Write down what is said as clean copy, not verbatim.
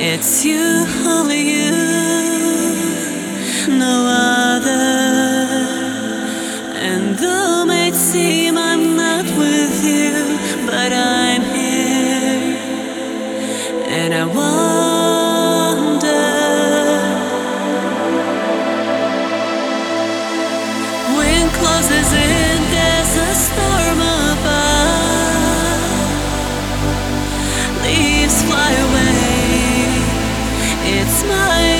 It's you, only you, no other. And though it might seem I'm not with you, but I'm here, and I wonder when closes in, there's a storm above, leaves fly away. It's my